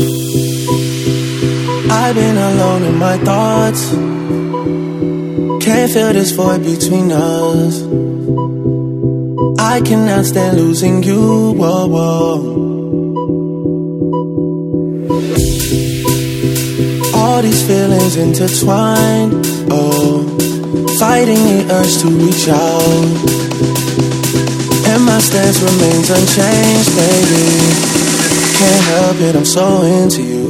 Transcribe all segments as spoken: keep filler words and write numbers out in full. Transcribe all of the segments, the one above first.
I've been alone in my thoughts. Can't feel this void between us. I cannot stand losing you, whoa, whoa. All these feelings intertwined, oh, fighting the urge to reach out. And my stance remains unchanged, baby. Can't help it, I'm so into you.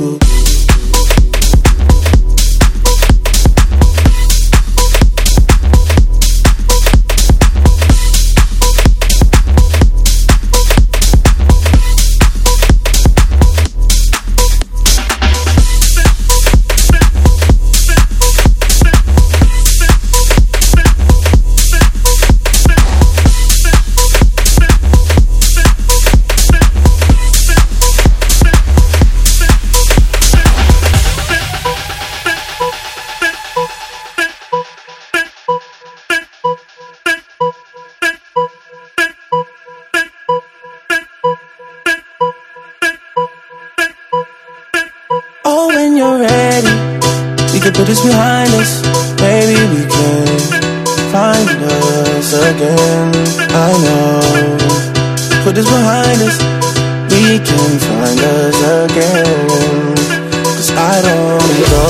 Oh, when you're ready, we can put this behind us. Maybe we can find us again. I know, put this behind us, we can find us again. Cause I don't wanna go.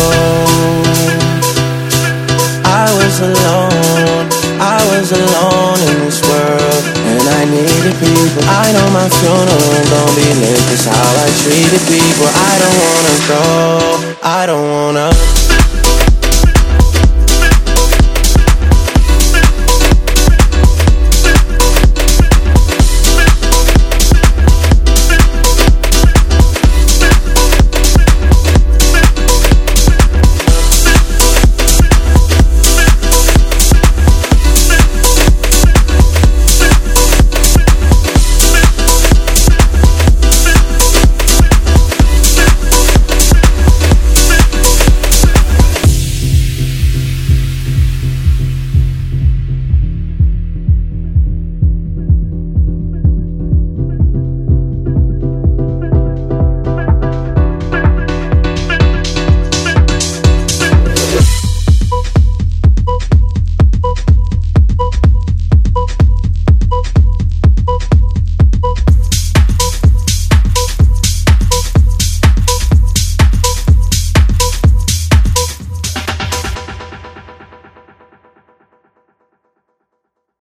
I was alone, I was alone in this world, and I needed people. I know my funeral gon' be lit, cause how I treated people. I don't wanna go, I don't wanna